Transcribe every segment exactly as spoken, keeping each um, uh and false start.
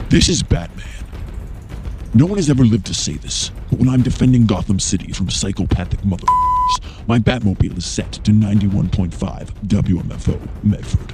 This is Batman. No one has ever lived to say this, but when I'm defending Gotham City from psychopathic motherfuckers, my Batmobile is set to ninety-one point five W M F O Medford.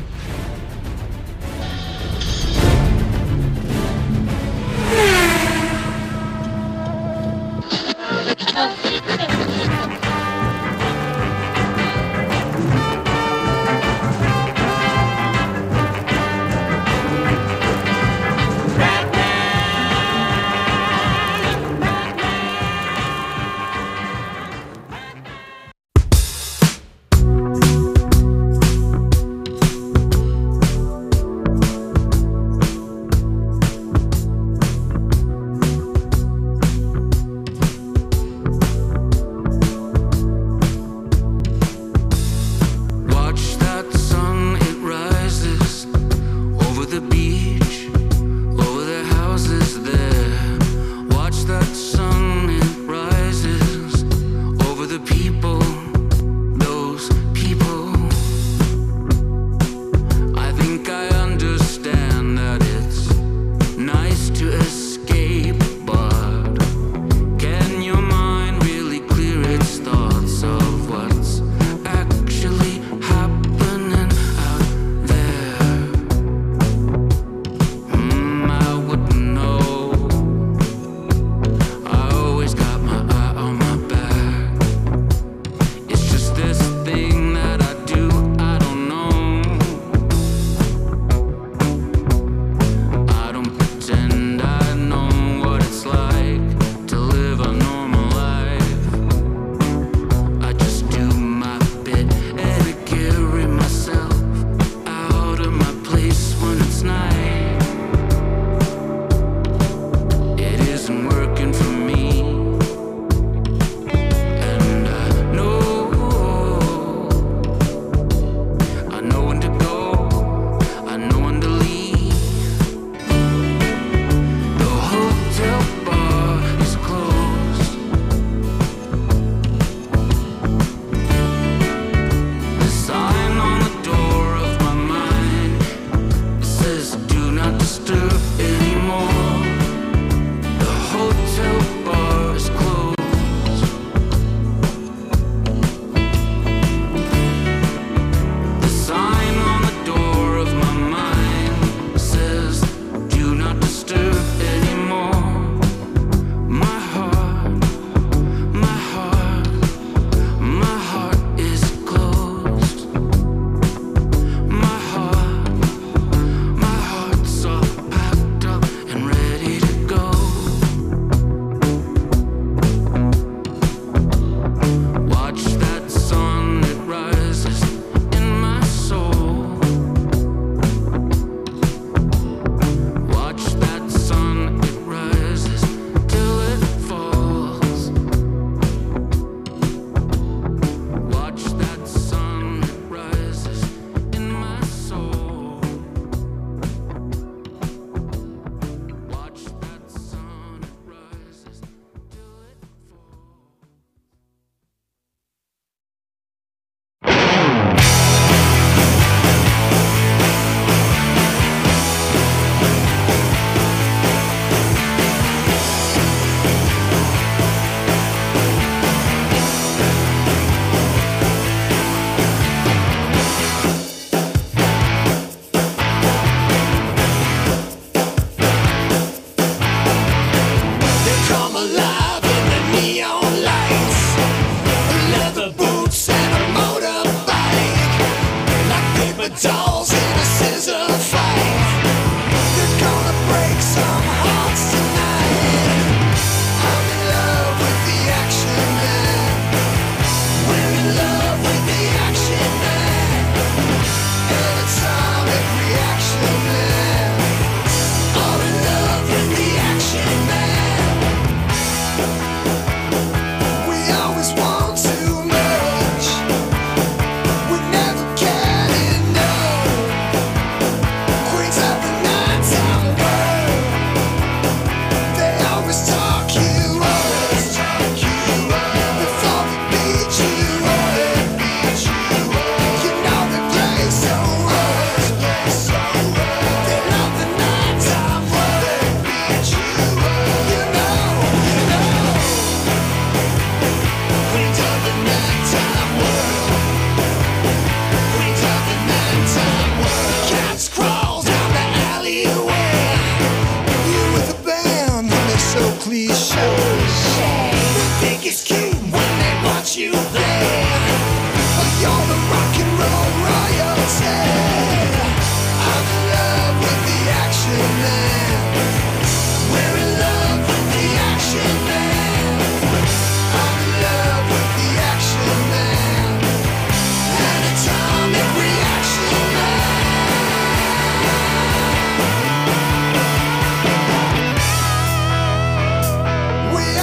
cliche. They think it's cute when they watch you play, but you're the rock and roll royalty. I'm in love with the action man. We're in love with the action man. I'm in love with the action man. An atomic reaction man. We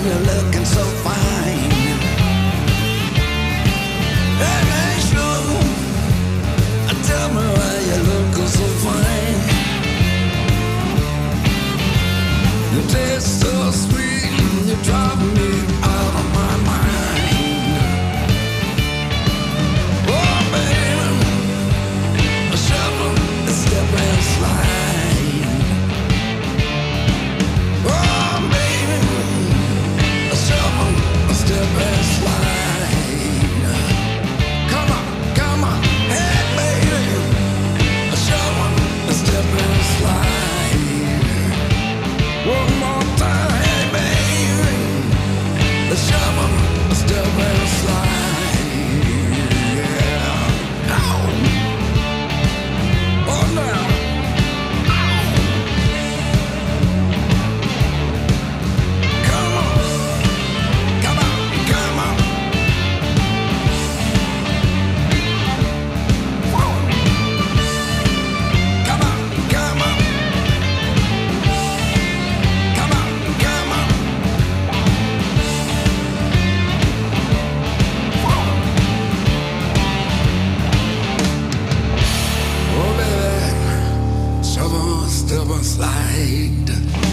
you're looking so fine. Hey man, sure, tell me why you're looking so fine. You taste so sweet, you drive me out of my mind. Oh baby, a shovel, a step and slide. Oh baby, a shovel, a step and slide. Come on, come on, hey baby, a shovel, a step and slide. One more time, hey baby, a shovel, a step and slide. Yeah. Ow. Oh now. Come on, come on, come on. Whoa. Come on, come on. Come on, come on. Whoa. Oh baby, shovel, step and slide.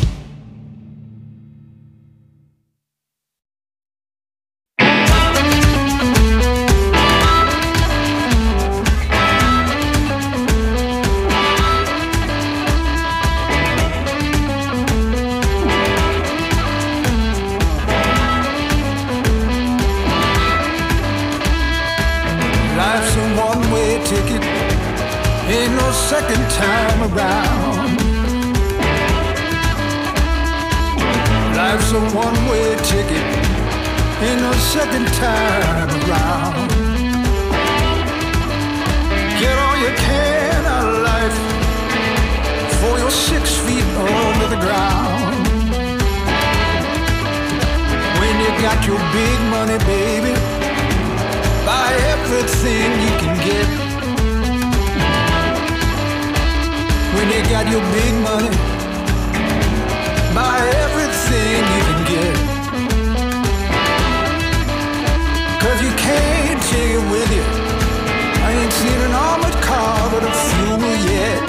Life's a one-way ticket, ain't no second time around. Life's a one-way ticket, ain't no second time around. Get all you can out of life before you're six feet under the ground. When you got your big money, baby, buy everything you can get. When you got your big money, buy everything you can get. 'Cause you can't take it with you. I ain't seen an armored car with a fuel yet.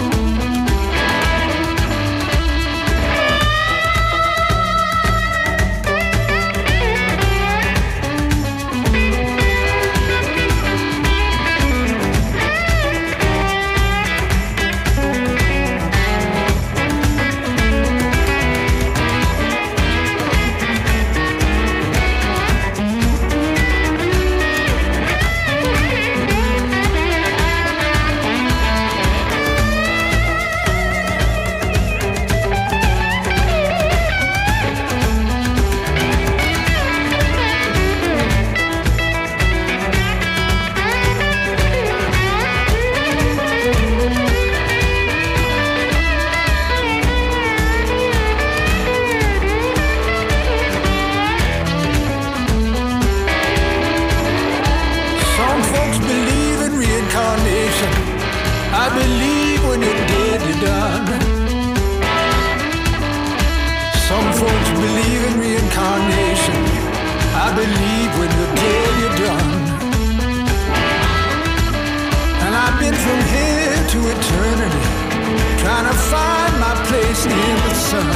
Some folks believe in reincarnation. I believe when you're dead, you're done. Some folks believe in reincarnation. I believe when you're dead, you're done. And I've been from here to eternity, trying to find my place in the sun.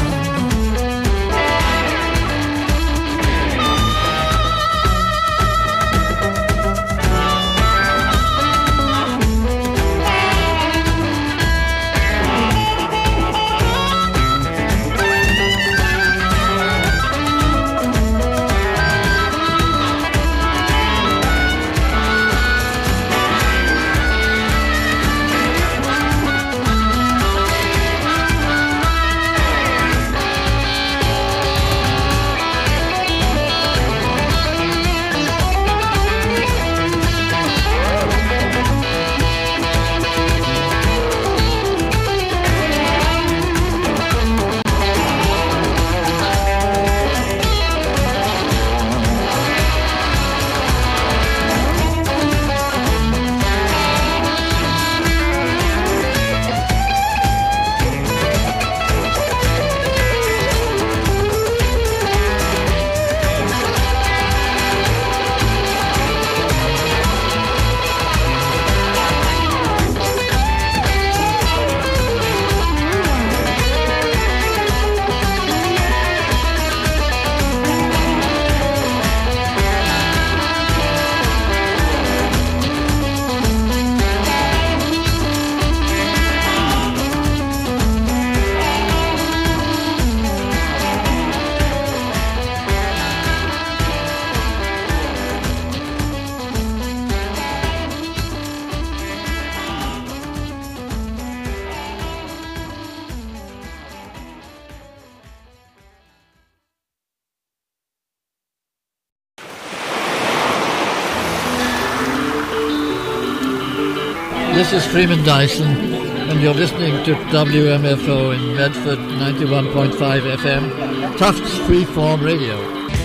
this is Freeman Dyson, and you're listening to W M F O in Medford, ninety-one point five F M, Tufts Freeform Radio.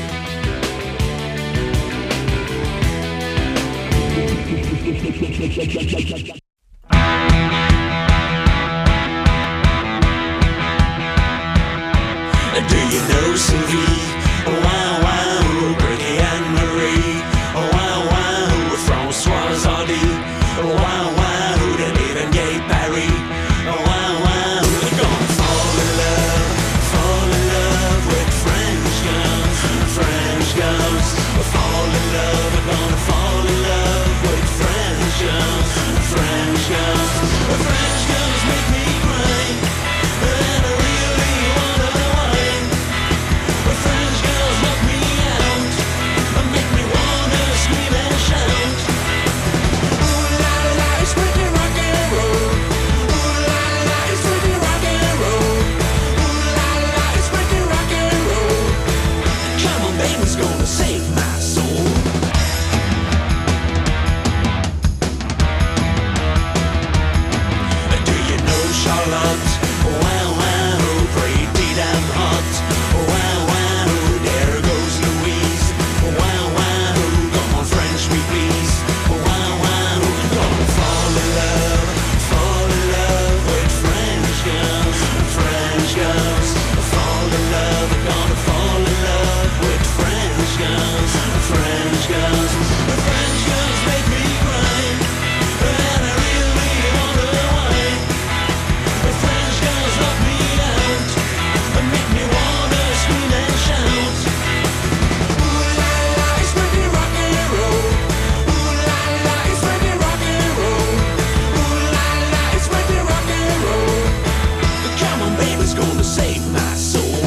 Do you know Sylvie? Wow, wow, Bertie and Marie. Wow, wow, Francoise Hardy. Wow, wow, and even Gay Parry. Wow, wow, they're gonna fall in love, fall in love with French girls, French girls. Fall in love, they're gonna fall in love with French girls, French girls. French girls make me cry, and I really wanna whine. French girls knock me out, make me wanna scream and shout. Ooh la la, it's pretty rock and roll. Ooh la la, it's pretty rock and roll. Ooh la la, it's pretty rock and roll. Come on, baby's gonna save my soul. Do you know Charlotte? Wow, wow, pretty damn hot. Wow, wow, there goes Louise. Wow, wow, come on, French me please. Wow, wow, gonna fall in love, fall in love with French girls, French girls. Fall in love, gonna fall in love with French girls, French girls. French girls make me cry, and I really wanna whine. French girls knock me out, make me wanna scream and shout. Ooh la la, it's pretty rock and roll. Ooh la la, it's pretty rock and roll. Ooh la la, it's pretty rock and roll. Come on, baby's gonna save my soul.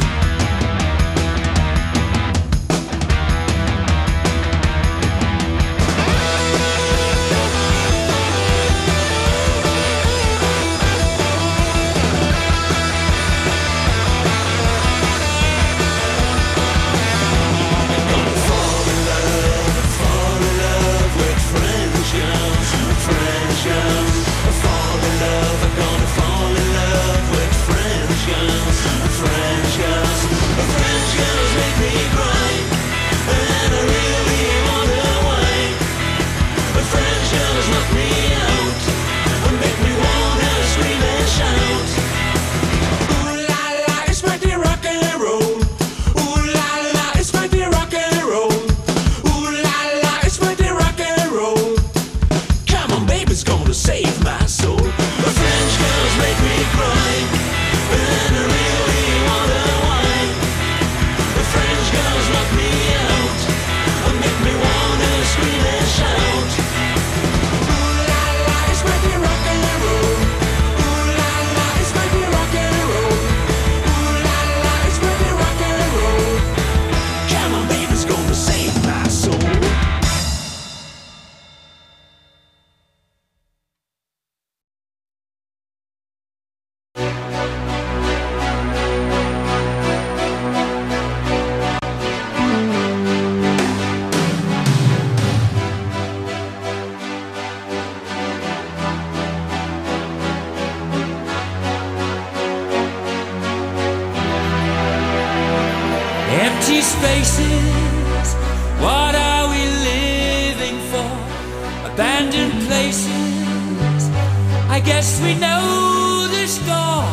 Gonna fall in love, fall in love with French girls, French girls. Fall in love, gonna fall in love with French girls, French girls. French girls make me cry, and I really wanna whine. French girls knock me out, make me wanna scream and shout. Ooh la la, it's pretty rock and roll. Ooh la la, it's pretty rock and roll. Ooh la la, it's pretty rock and roll. Come on, baby's gonna save my soul. French girls make me cry, and I really wanna whine. French girls knock me out, make me wanna scream and shout. Ooh la la, it's pretty rock and roll. Ooh la la, it's pretty rock and roll. Ooh la la, it's pretty rock and roll. Come on, baby's gonna save my soul. Empty spaces, what are we living for? Abandoned places, I guess we know the score.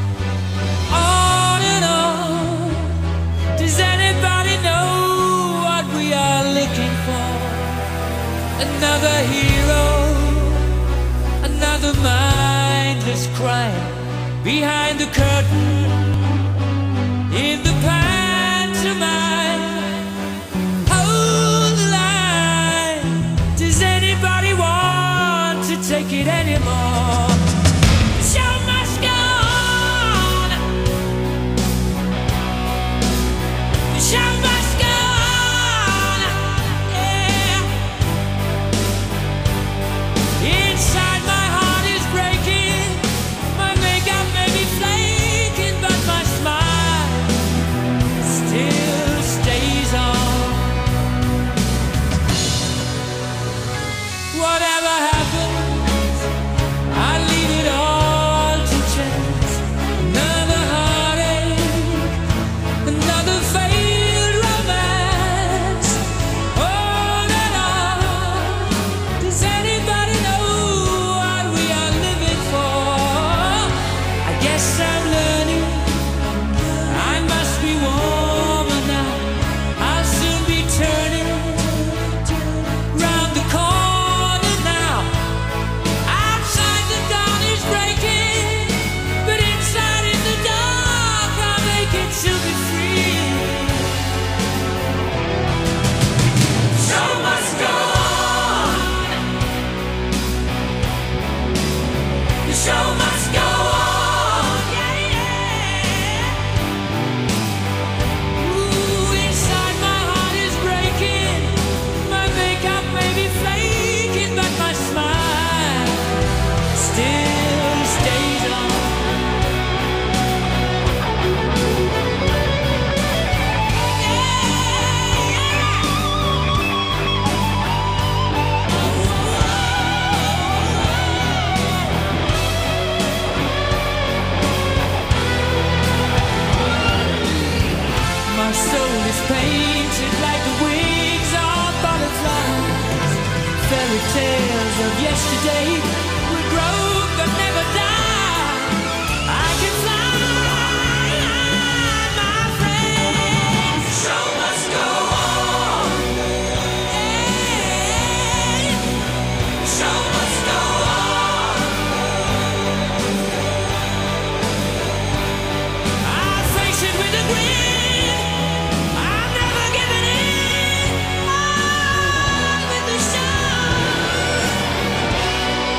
On and on, does anybody know what we are looking for? Another hero, another mindless crime behind the curtain, in the pantomime. Hold the line, does anybody want to take it anymore? The show must go on. The show must go on. Yeah. Inside my heart is breaking. My makeup may be flaking, but my smile guess I'm learning. I must be warmer now. I'll soon be turning round the corner now. Outside the dawn is breaking, but inside in the dark I'll make it to be free. Show must go on. The show must go on. Yeah, yeah. Ooh, inside my heart is breaking. My makeup may be flaking, but my smile still stays on. My soul is painted like the wings of butterflies. Fairy tales of yesterday will grow but never die. I can fly, my friend. The show must go on. Yeah. The show must go on. I'll face it with a grin. I'm never giving in. On with the show.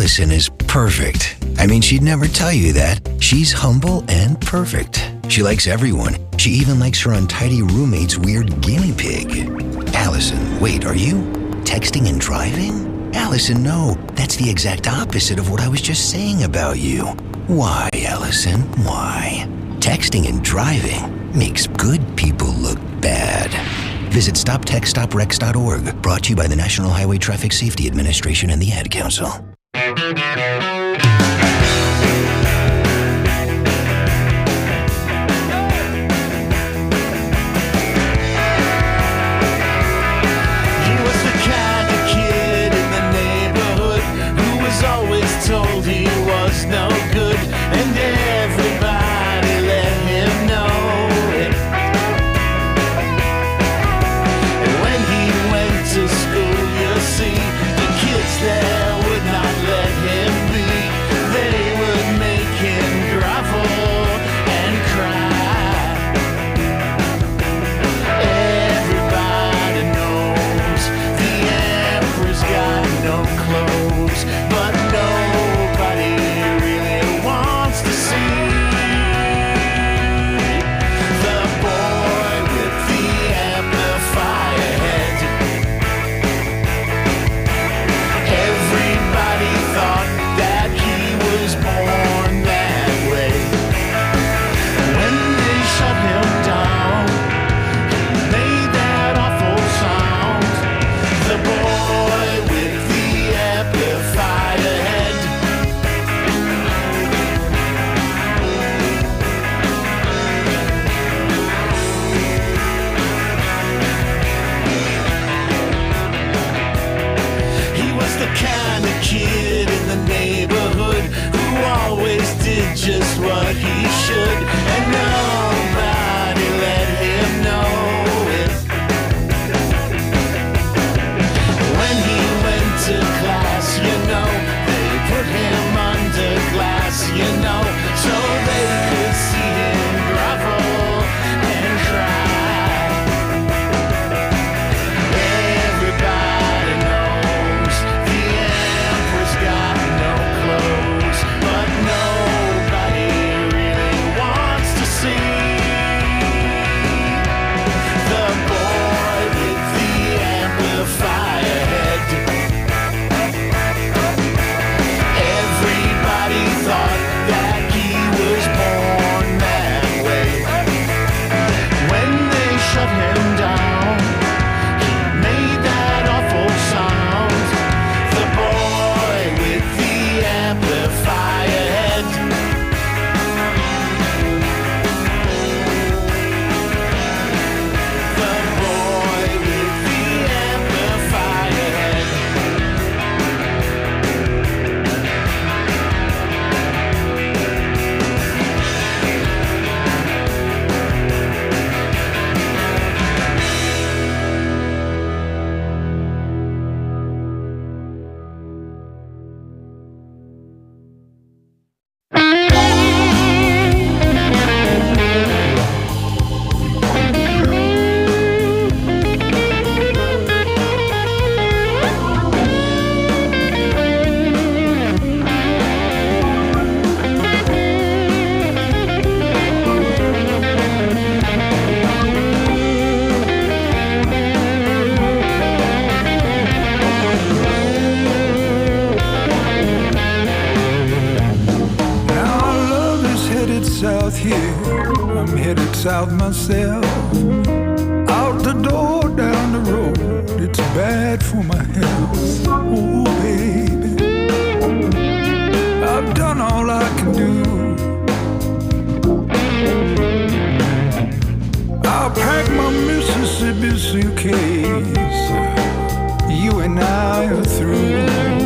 Allison is perfect. I mean, she'd never tell you that. She's humble and perfect. She likes everyone. She even likes her untidy roommate's weird guinea pig. Allison, wait, are you texting and driving? Allison, no. That's the exact opposite of what I was just saying about you. Why, Allison? Why? Texting and driving makes good people look bad. Visit stop text stop wrecks dot org. Brought to you by the National Highway Traffic Safety Administration and the Ad Council. Told he was no good, and everybody let him know it. And when he went to school, you see, the kids there would not let him be. They would make him grovel and cry. Everybody knows the emperor's got no clothes, but no just what he should, and nobody let him know it. When he went to class, you know, they put him under glass, you know, so they could see him grovel and cry. Everybody knows the emperor's got no clothes, but no south myself, out the door, down the road, it's bad for my health. Oh baby, I've done all I can do. I'll pack my Mississippi suitcase, you and I are through.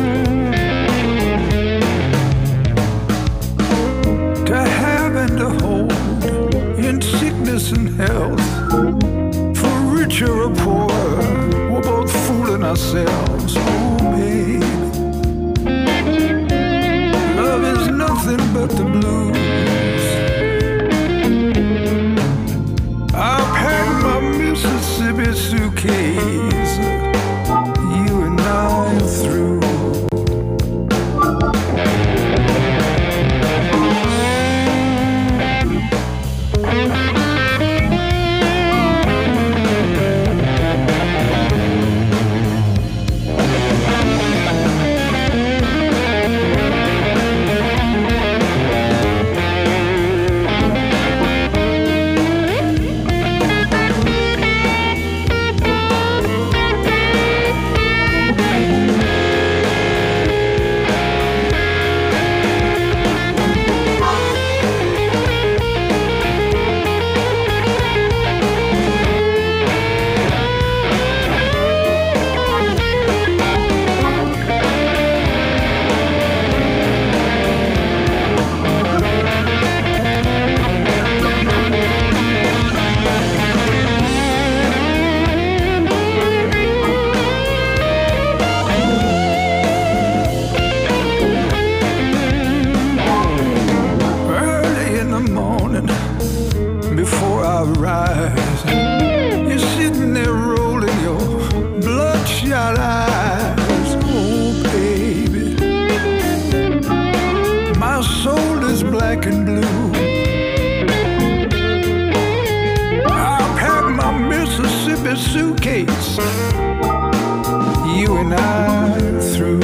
To have and to hold, in sickness and health, for richer or poorer, we're both fooling ourselves. Oh baby, love is nothing but the blues. rise. You're sitting there rolling your bloodshot eyes. Oh, baby, my soul is black and blue. I packed my Mississippi suitcase. You and I are through.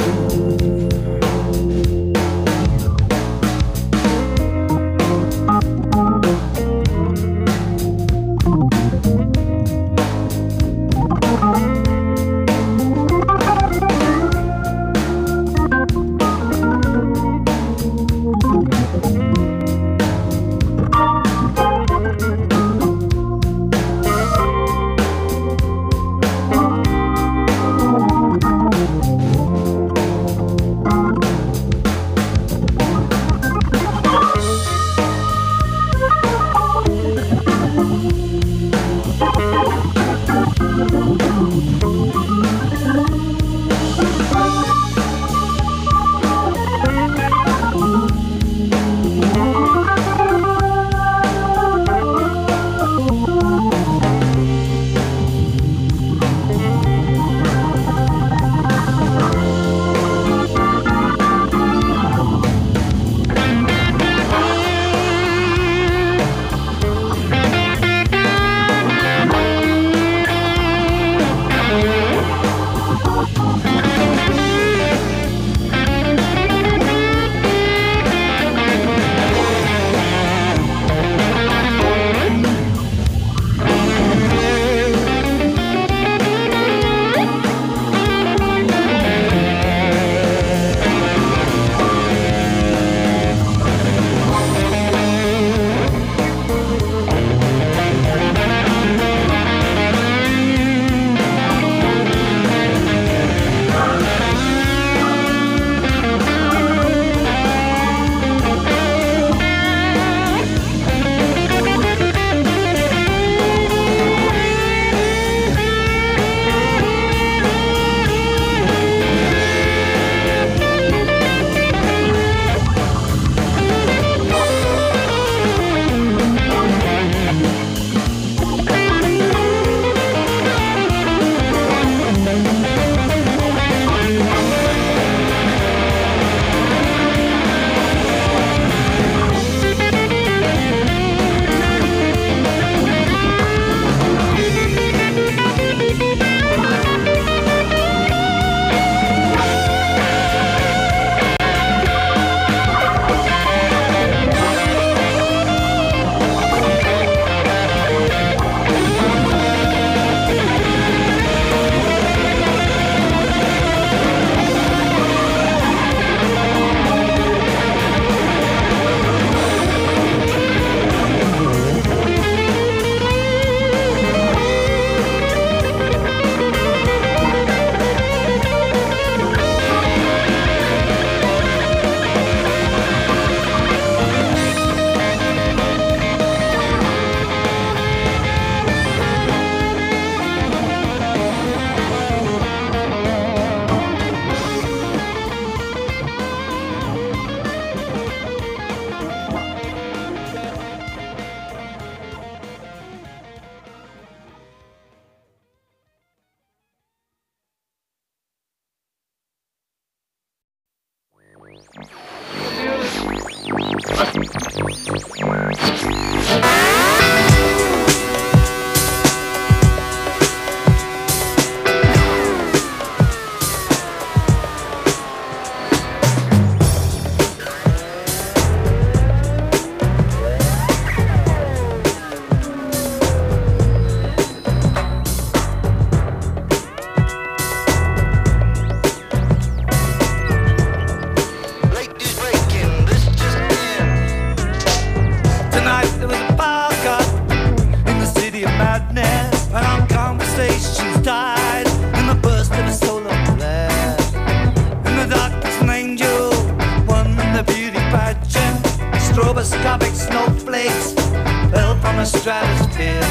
Stroboscopic snowflakes fell from a stratosphere,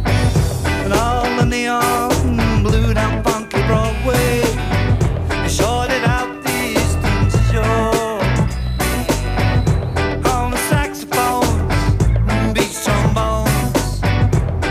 and all the neon blew down funky Broadway. They shorted out the Eastern Shore. On the saxophones, beat trombones,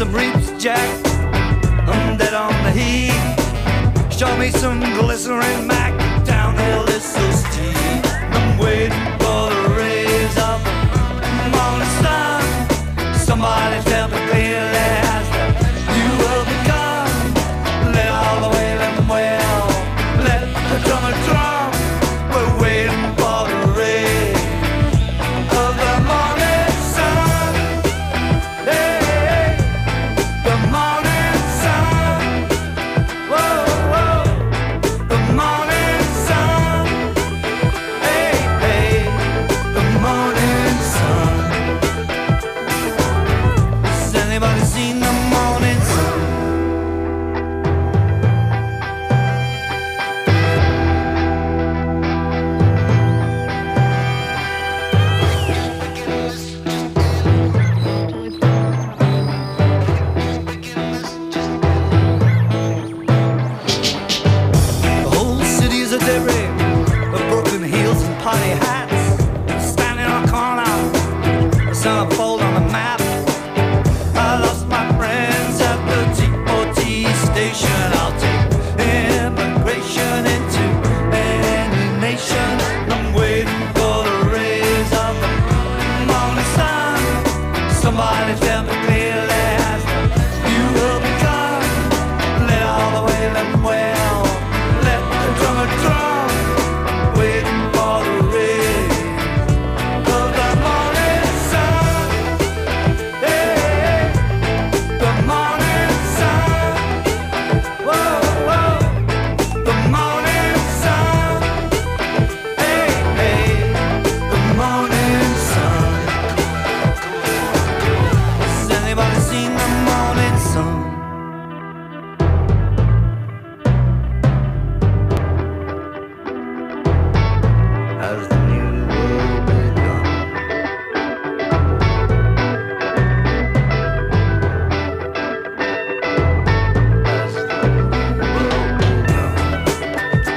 some reaps, Jack. I'm dead on the heat. Show me some glycerin, Mac. Down the hill is so steep. I'm waiting for the rays of the morning sun. Somebody tell me clearly as that you will become. Let all the way them well. Let the drummer drum. We're waiting for the rays of the morning sun. Hey, the morning sun. Whoa, whoa, the morning sun. Hey, hey, the morning sun. Has anybody seen the morning sun? The whole city is a debris of broken heels and party hats. Standing on a corner, the sun fold on the map. I lost my friends at the T O T station. I'll take immigration into any nation. I'm waiting for the rays of the morning sun. Somebody tell me clearly as you will become. Let all the way them well. Let the drummer drum. Waiting for the rays of the morning sun. Hey, the morning sun. Whoa, whoa, the morning sun. Hey, hey, the morning sun. Has anybody seen the morning sun? Has the new world begun? Has the new world begun?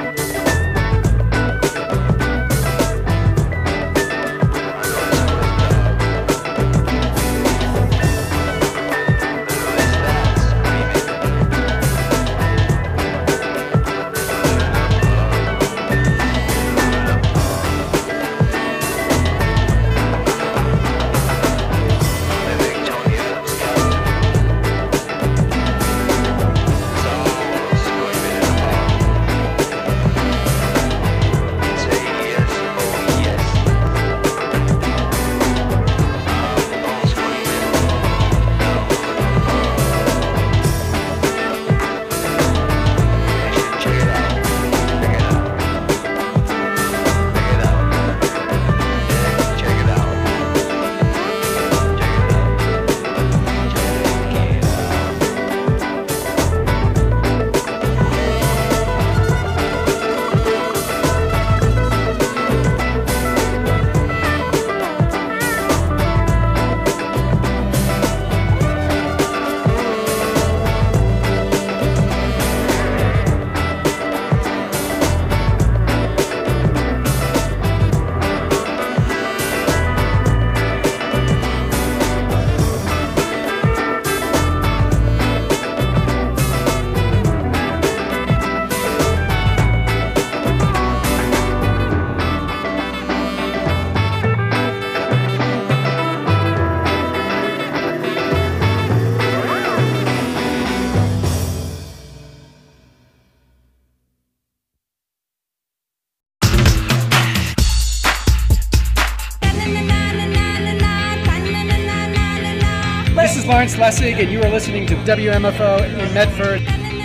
This is Lawrence Lessig, and you are listening to W M F O in Medford,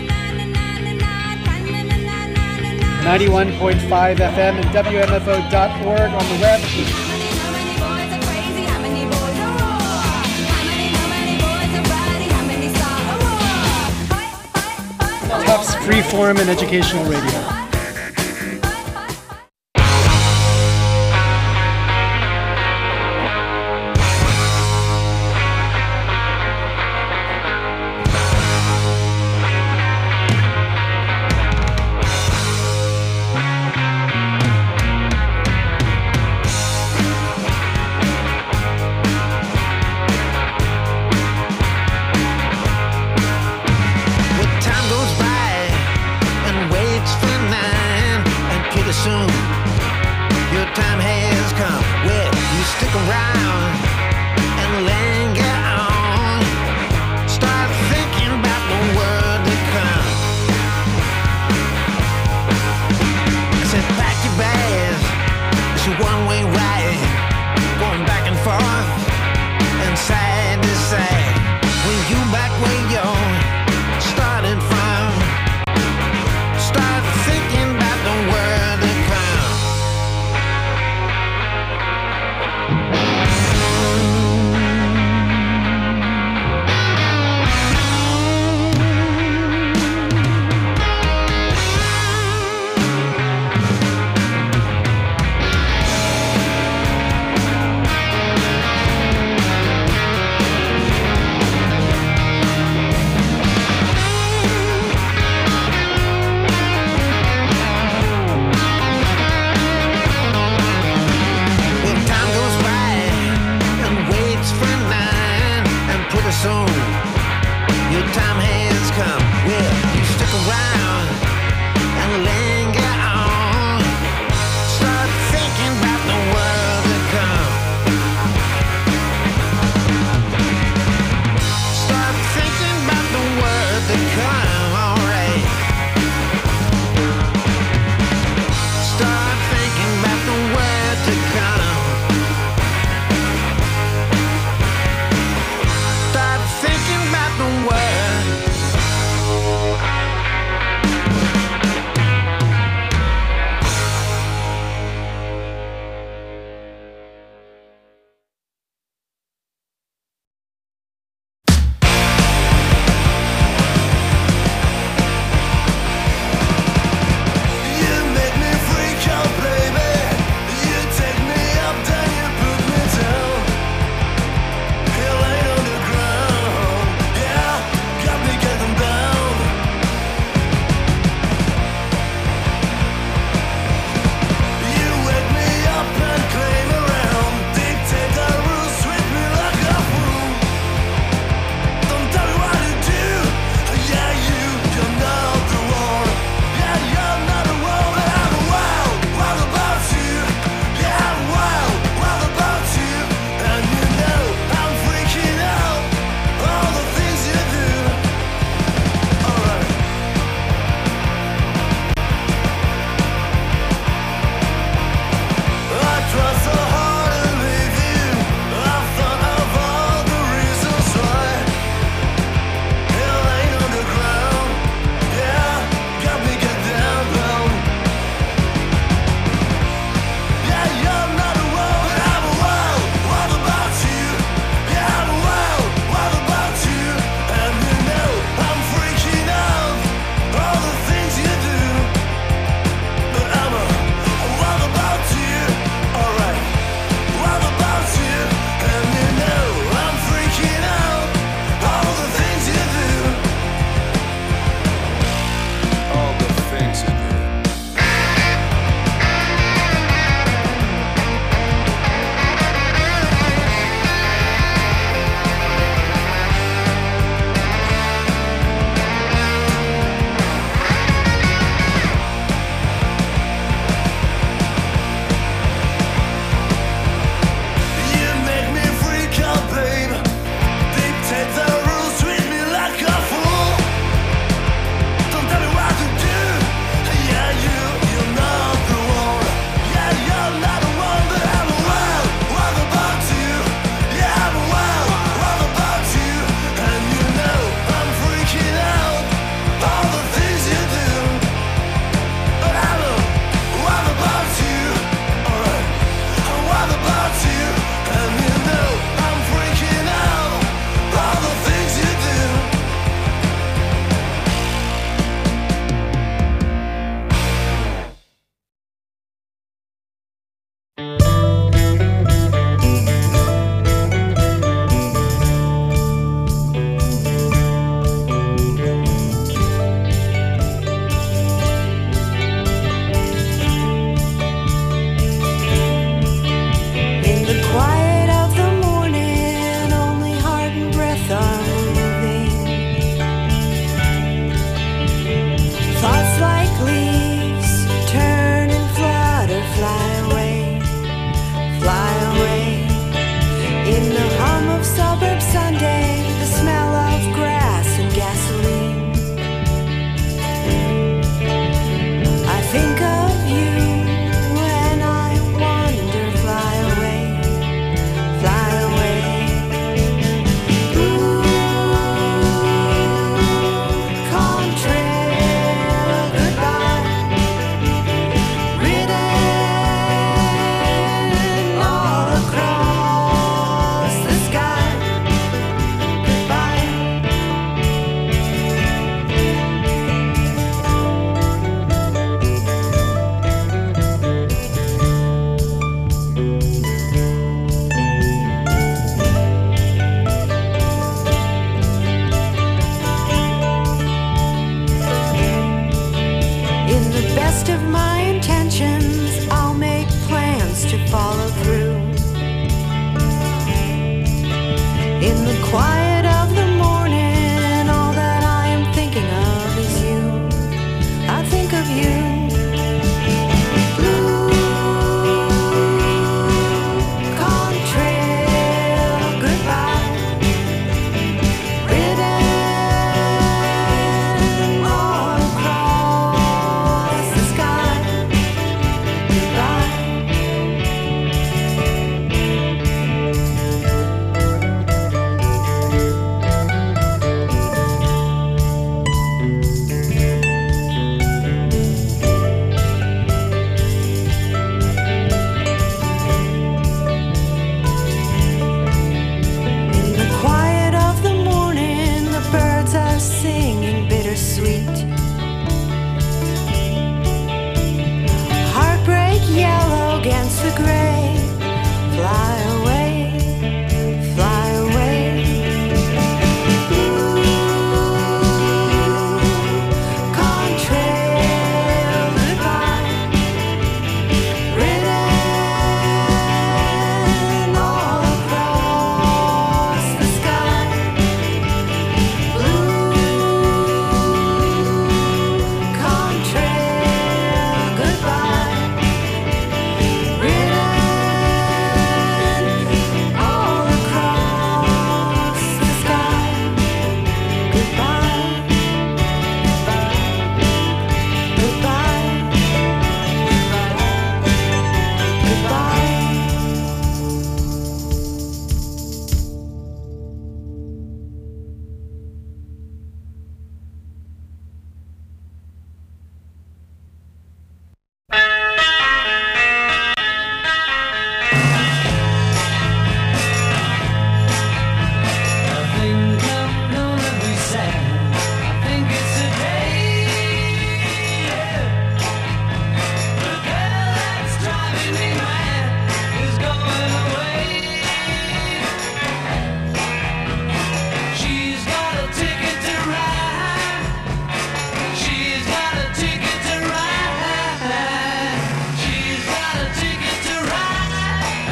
ninety-one point five F M and W M F O dot org on the web. Tufts Freeform and Educational Radio. Your time has come where you stick around and linger on. Start thinking about the world to come. I said, pack your bags. It's a one-way ride, going back and forth and side to side. When you back where you're starting from, start thinking about the world to come.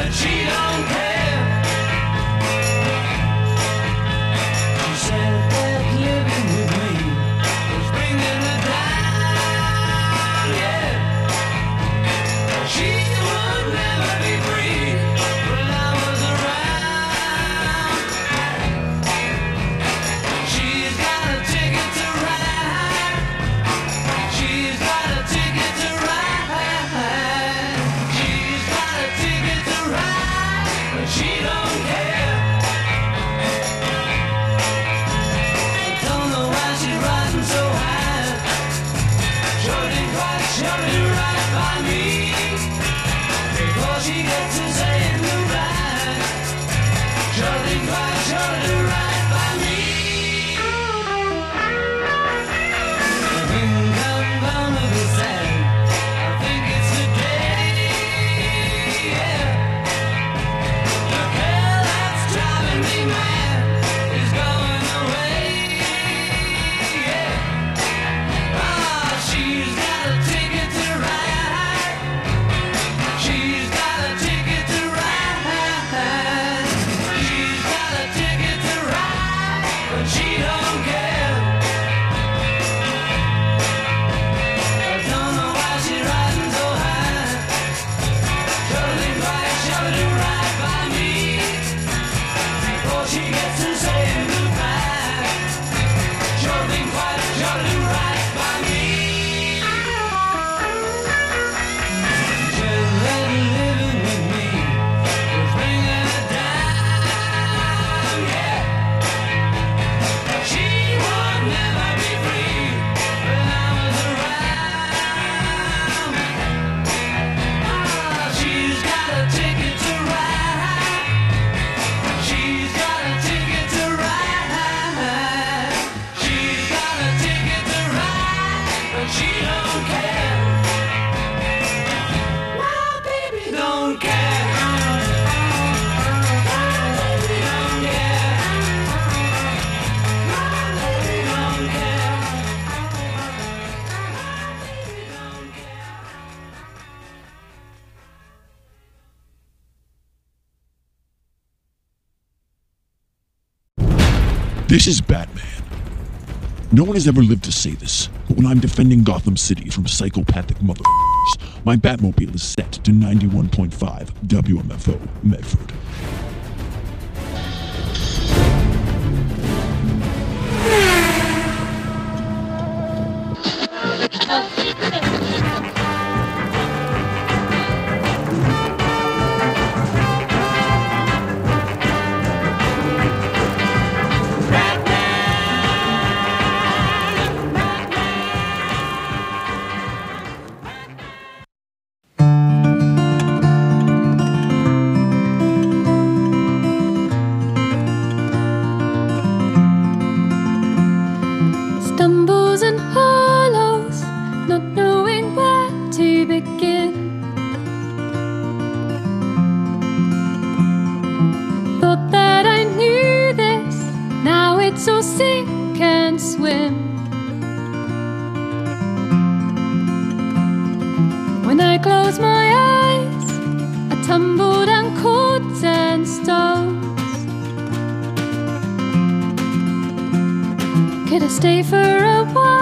but she don't care. She said that living with me was bringing her down, yeah. She would never be free when I was around. She's got a ticket to ride. She's got a ticket to ride. She's got a ticket to ride, but she don't care. I don't know why she's riding so high. Sure didn't quite show it right by me before she gets to saying goodbye. Sure didn't quite show it right by me. The wind come gonna be sad. I think it's today, yeah. The girl that's driving me mad is going away, yeah. Ah, she's got a ticket to ride. She's got a ticket to ride. She's got a ticket to ride, but she don't care. I don't know why she's riding so high. Sure didn't quite show it right by me before she gets to saying goodbye. Sure didn't quite show it right by me. Just let living with me was bringing her down, yeah. She would never be free when I was around. Ah, she's got a ticket to ride. She's got a ticket to ride. She's got a ticket to ride, but she don't care. My baby don't care. My baby don't care. My baby don't care. My baby don't care. This is Batman. No one has ever lived to say this, but when I'm defending Gotham City from psychopathic motherfuckers, my Batmobile is set to ninety-one point five W M F O Medford. Stumbles and hollows, not knowing where to begin. Thought that I knew this, now it's all sink and swim. When I close my eyes, I tumble down cords and stones. Could I stay for a while?